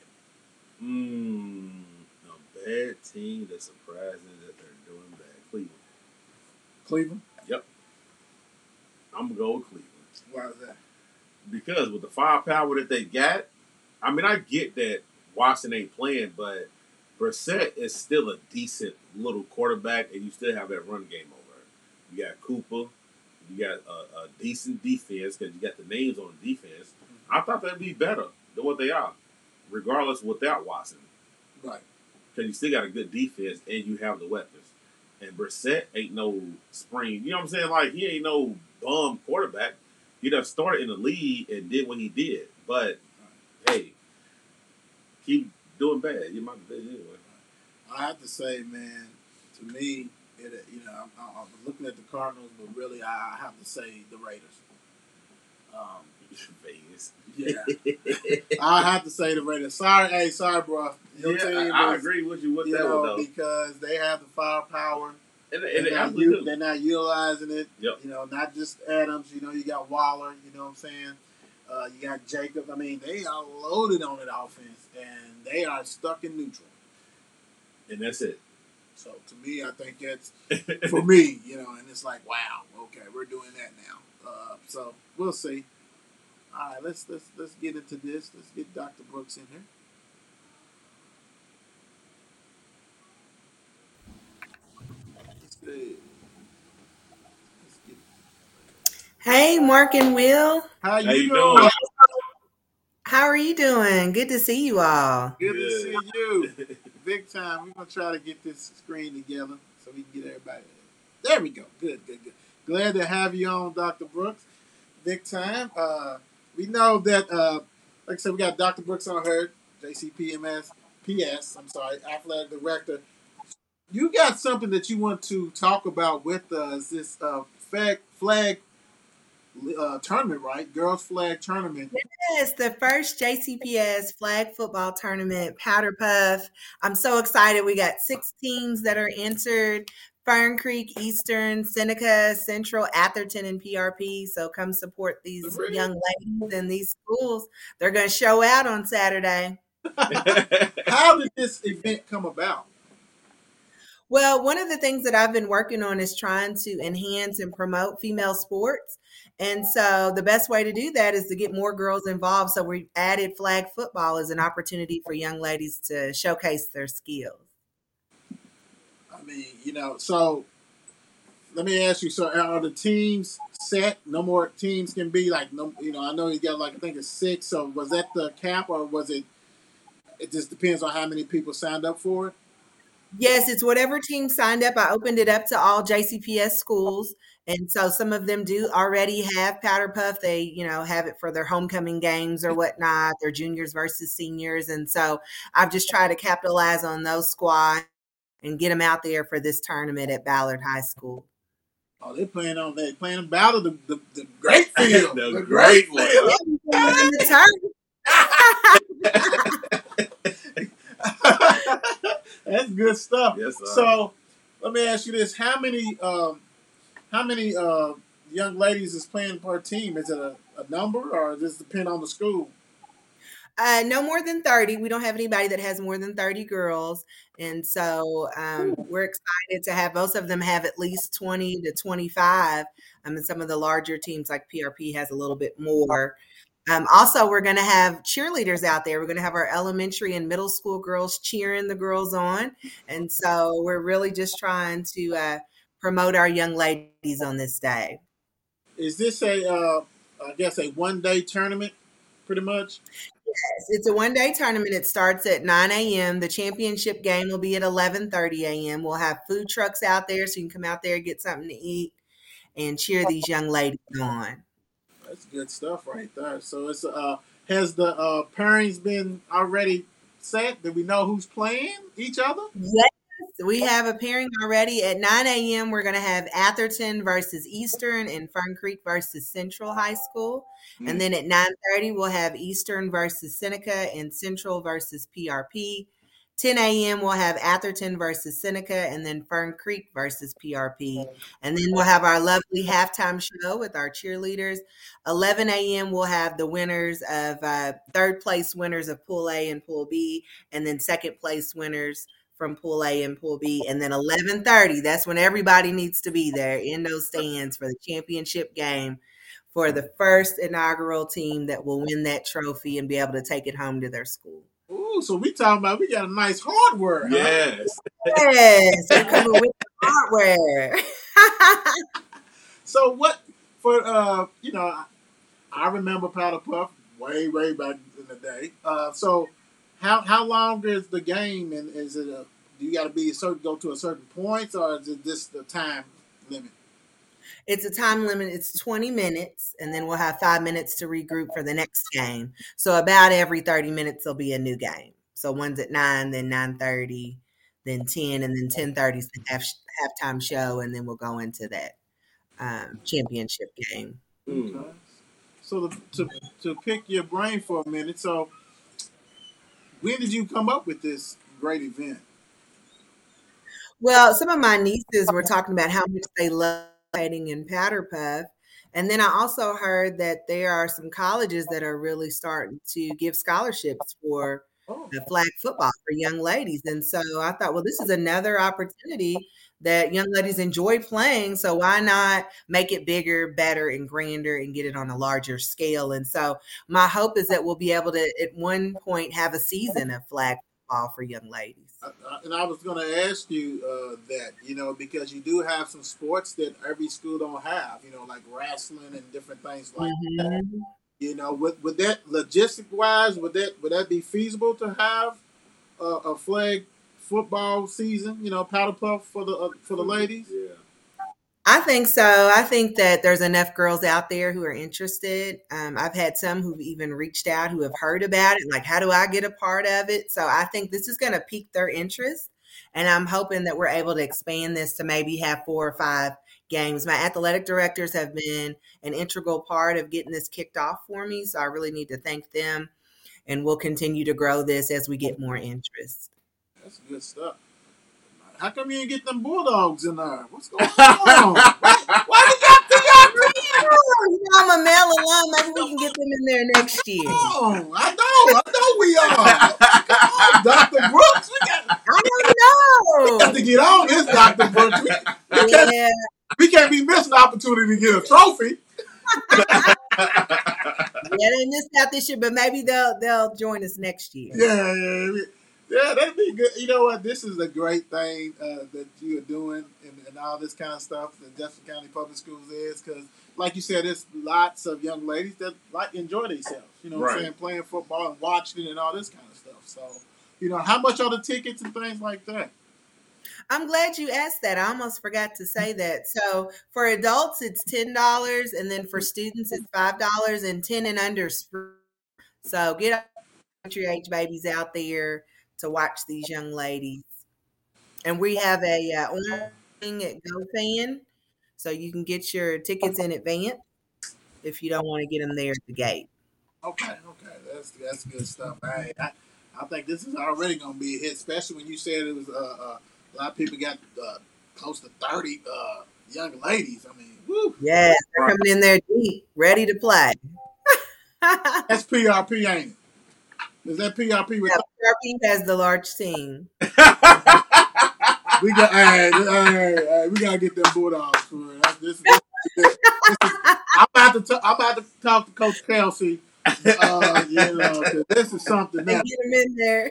A bad team that's surprising that they're doing bad. Cleveland. Cleveland? Yep. I'm going to go with Cleveland. Why is that? Because with the firepower that they got, I mean, I get that Watson ain't playing, but Brissett is still a decent little quarterback, and you still have that run game over. You got Cooper. You got a decent defense because you got the names on the defense. I thought they'd be better than what they are, regardless without Watson. Right. Because you still got a good defense and you have the weapons. And Brissett ain't no spring. You know what I'm saying? Like, he ain't no bum quarterback. He done started in the league and did what he did. But, hey, keep doing bad. You might be bad anyway. I have to say, man, to me, I'm looking at the Cardinals, but really I have to say the Raiders. Vegas. Yeah. I have to say the Raiders. Sorry, bro. Your team I is, agree with you with that one, though. because they have the firepower. And They're not utilizing it. Yep. You know, not just Adams. You know, you got Waller. You know what I'm saying? You got Jacob. I mean, they are loaded on that offense, and they are stuck in neutral. And that's it. So to me, I think that's for me. You know, and it's like, wow, okay, we're doing that now. So we'll see. All right, let's get into this. Let's get Dr. Brooks in here. Let's see. Let's get. Hey, Mark and Will. How you you doing? doing? How are you doing? Good to see you all. Good to Good. see you. Big time. We're gonna try to get this screen together so we can get everybody. There we go. Good. Glad to have you on, Dr. Brooks. Big time. We know that, like I said, we got Dr. Brooks on her, JCPMS, PS. I'm sorry, athletic director. You got something that you want to talk about with us? This flag tournament, right? Girls flag tournament. Yes, the first JCPS flag football tournament, Powder Puff. I'm so excited. We got 6 teams that are entered. Fern Creek, Eastern, Seneca, Central, Atherton, and PRP. So come support these Really? young ladies in these schools. They're going to show out on Saturday. How did this event come about? Well, one of the things that I've been working on is trying to enhance and promote female sports. And so the best way to do that is to get more girls involved. So we added flag football as an opportunity for young ladies to showcase their skills. I mean, so let me ask you, so are the teams set? No more teams can be like, no, I know you got I think it's 6. So was that the cap, or was it just depends on how many people signed up for it? Yes, it's whatever team signed up. I opened it up to all JCPS schools. And so some of them do already have Powder Puff. They, have it for their homecoming games or whatnot, their juniors versus seniors. And so I've just tried to capitalize on those squads and get them out there for this tournament at Ballard High School. Oh, they're playing Ballard, the great field. The great one. That's good stuff. Yes, sir. So let me ask you this: how many young ladies is playing per team? Is it a number, or does it depend on the school? No more than 30. We don't have anybody that has more than 30 girls. And so we're excited to have most of them have at least 20 to 25. And some of the larger teams like PRP has a little bit more. Also, we're going to have cheerleaders out there. We're going to have our elementary and middle school girls cheering the girls on. And so we're really just trying to promote our young ladies on this day. Is this I guess a 1-day tournament, pretty much? Yes, it's a one-day tournament. It starts at 9 a.m. The championship game will be at 11:30 a.m. We'll have food trucks out there so you can come out there and get something to eat and cheer these young ladies on. That's good stuff right there. So it's has the pairings been already set? Do we know who's playing each other? Yes, we have a pairing already. At 9 a.m., we're going to have Atherton versus Eastern and Fern Creek versus Central High School. And then at 9:30, we'll have Eastern versus Seneca and Central versus PRP. 10 a.m., we'll have Atherton versus Seneca and then Fern Creek versus PRP. And then we'll have our lovely halftime show with our cheerleaders. 11 a.m., we'll have the winners of third place winners of Pool A and Pool B, and then second place winners from Pool A and Pool B. And then 11:30, that's when everybody needs to be there in those stands for the championship game for the first inaugural team that will win that trophy and be able to take it home to their school. Ooh, so we talking about we got a nice hardware. Huh? Yes. Yes, we're coming with the hardware. So what for? I remember Powder Puff way back in the day. So how long is the game, and is it do you got to go to a certain point, or is it just the time limit? It's a time limit. It's 20 minutes, and then we'll have 5 minutes to regroup for the next game. So about every 30 minutes, there'll be a new game. So one's at 9, then 9:30, then 10, and then 10:30 is the halftime show, and then we'll go into that championship game. Okay. So to pick your brain for a minute, so when did you come up with this great event? Well, some of my nieces were talking about how much they love participating in Powder Puff. And then I also heard that there are some colleges that are really starting to give scholarships for flag football for young ladies. And so I thought, well, this is another opportunity that young ladies enjoy playing. So why not make it bigger, better, and grander and get it on a larger scale? And so my hope is that we'll be able to, at one point, have a season of flag football for young ladies. And I was going to ask you that, because you do have some sports that every school don't have, like wrestling and different things like that. Would that logistic wise, would that be feasible to have a flag football season? Powder Puff for the ladies. Yeah. I think so. I think that there's enough girls out there who are interested. I've had some who've even reached out who have heard about it, like, how do I get a part of it? So I think this is going to pique their interest. And I'm hoping that we're able to expand this to maybe have 4 or 5 games. My athletic directors have been an integral part of getting this kicked off for me. So I really need to thank them. And we'll continue to grow this as we get more interest. That's good stuff. How come you didn't get them Bulldogs in there? What's going on? Why you got I'm a male alum. Maybe we can get them in there next year. Oh, I know we are. Come on, Dr. Brooks. I don't know. We got to get on this, Dr. Brooks. We can't be missing the opportunity to get a trophy. Yeah, they missed out this year, but maybe they'll join us next year. Yeah, that'd be good. You know what? This is a great thing that you are doing and all this kind of stuff that Jefferson County Public Schools is, because, like you said, there's lots of young ladies that enjoy themselves. You know what I'm saying? Playing football and watching it and all this kind of stuff. So, how much are the tickets and things like that? I'm glad you asked that. I almost forgot to say that. So for adults, it's $10, and then for students, it's $5, and 10 and under is free. So get country age babies out there to watch these young ladies. And we have a thing at GoFan, so you can get your tickets in advance if you don't want to get them there at the gate. Okay, that's good stuff. Hey, I think this is already going to be a hit, especially when you said it was a lot of people got close to 30 young ladies. I mean, woo. Yes, they're coming in there deep, ready to play. That's PRP, ain't it? Is that PRP with? Yeah, PRP has the large team. We got. Hey, we gotta get them Bulldogs for real. I'm about to talk to Coach Kelsey. You know, 'cause this is something And that. get them in there.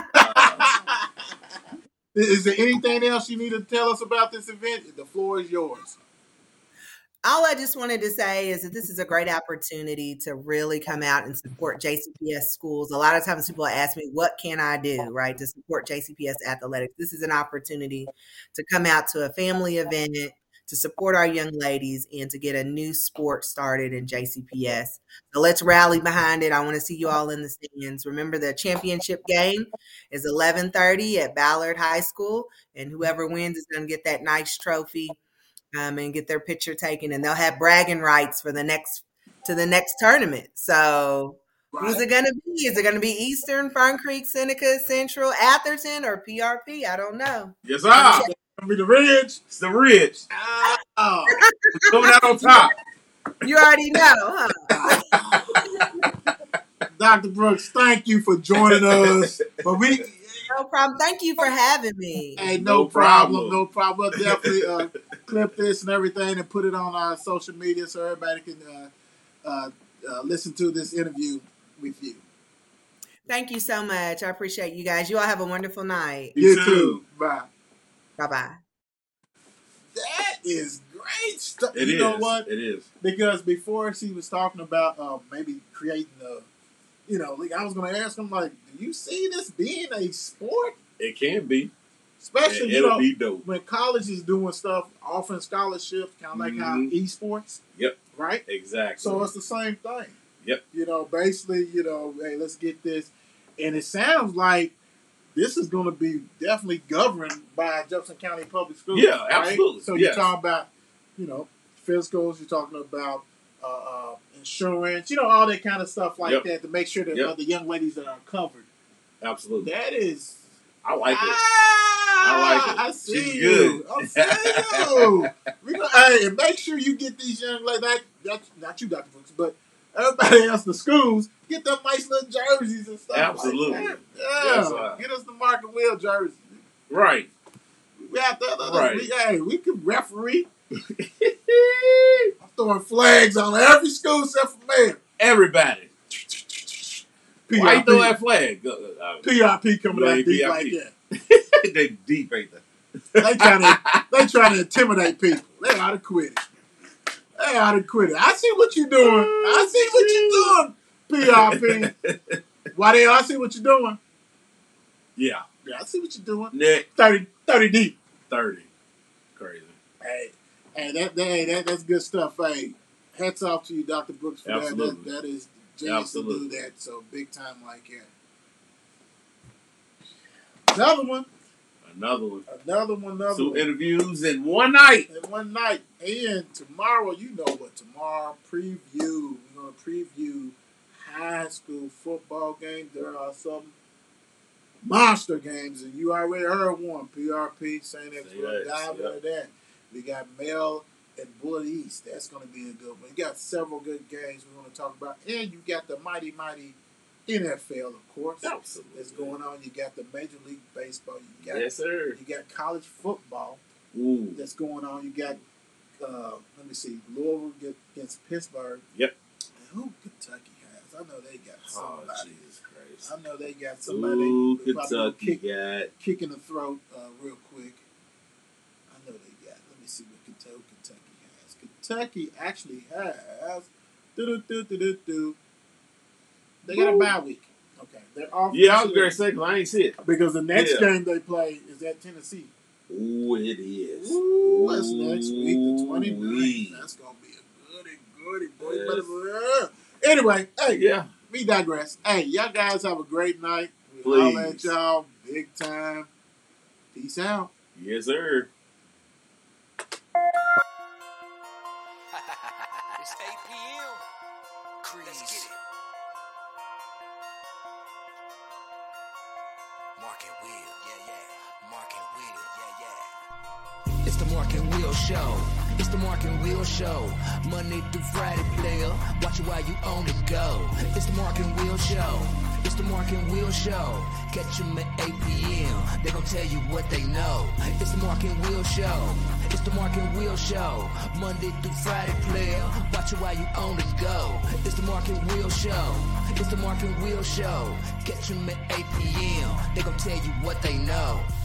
Is there anything else you need to tell us about this event? The floor is yours. All I just wanted to say is that this is a great opportunity to really come out and support JCPS schools. A lot of times people ask me, what can I do, right, to support JCPS athletics? This is an opportunity to come out to a family event, to support our young ladies, and to get a new sport started in JCPS. So let's rally behind it. I want to see you all in the stands. Remember, the championship game is 11:30 at Ballard High School, and whoever wins is going to get that nice trophy. And get their picture taken, and they'll have bragging rights for the next tournament. So, who's it going to be? Is it going to be Eastern, Fern Creek, Seneca, Central, Atherton, or PRP? I don't know. Yes, sir. Gonna be the Ridge. It's the Ridge. Oh. Coming out on top. You already know, huh? Dr. Brooks, thank you for joining us. But we No problem. Thank you for having me. Hey, No no problem. problem. No problem. We'll definitely clip this and everything and put it on our social media so everybody can listen to this interview with you. Thank you so much. I appreciate you guys. You all have a wonderful night. You You too. too. Bye. Bye-bye. That is great stuff. It You is. know what? It is. Because before she was talking about maybe creating like I was going to ask him, like, do you see this being a sport? It can be. Especially, It'll be dope. when college is doing stuff, offering scholarships, kind of like how Mhm. esports. Yep. Right? Exactly. So it's the same thing. Yep. Basically, hey, let's get this. And it sounds like this is going to be definitely governed by Jefferson County Public Schools. Yeah, right? absolutely. So Yes. you're talking about, physicals, you're talking about insurance, all that kind of stuff like Yep. that to make sure that Yep. the young ladies that are covered. Absolutely. That is. I like it. I like it. I see She's you. good. I see you. Hey, and make sure you get these young ladies, not you, Dr. Brooks, but everybody else in the schools, get them nice little jerseys and stuff. Absolutely. Like that. Yes, Yeah. sir. Get us the Mark and Will jerseys. Right. We out there. Right. We can referee. I'm throwing flags on every school except for me. Everybody. Why you throw that flag? PRP coming out Blame deep PRP. like that. They deep, ain't they? They trying to intimidate people. They ought to quit it. I see what you're doing. PRP. Why I see what you're doing. Yeah. Yeah, I see what you're doing. Nick, 30 deep. 30. Crazy. Hey, that's good stuff. Hey, hats off to you, Dr. Brooks, for Absolutely. that. That is genius to do Absolutely. that. So big time like that. Another one. Two interviews in one night. And one night. And tomorrow, you know what tomorrow, preview. We're going to preview high school football games. There are some monster games, and you already heard one. PRP saying that we're going to dive into that. We got Mel and Bullet East. That's going to be a good one. You got several good games we're going to talk about. And you got the mighty NFL, of course. Absolutely. That's going on. You got the Major League Baseball. You got Yes, sir. You got college football Ooh. that's going on. You got, let me see, Louisville against Pittsburgh. Yep. And who Kentucky has? I know they got Oh, somebody. Jesus Christ. I know they got somebody. Ooh, who probably Kentucky got. kick in the throat real quick. I know they got. Let me see what Kentucky has. Kentucky actually has. They got a bye week. Okay, they're off. Yeah, I was going to say, because I ain't see it. because the next Yeah. game they play is at Tennessee. Ooh, it is. Ooh, that's next week, the 29th. Ooh-wee. That's gonna be a goody, boy. Yes. Anyway, hey, Yeah. we digress. Hey, y'all guys have a great night. Please. I'll at y'all big time. Peace out. Yes, sir. It's 8 p.m. Let's get it. Mark and Will, yeah, yeah. Mark and Will, yeah, yeah. It's the Mark and Will Show. It's the Mark and Will Show. Monday through Friday, player. Watch it while you on the go. It's the Mark and Will Show. It's the Mark and Will Show. Catch them at 8 p.m. They gon' tell you what they know. It's the Mark and Will Show. It's the Mark and Will Show. Monday through Friday, player. Watch it while you on the go. It's the Mark and Will Show. It's the Mark and Will Show. Catch them at 8 p.m. They gon' tell you what they know.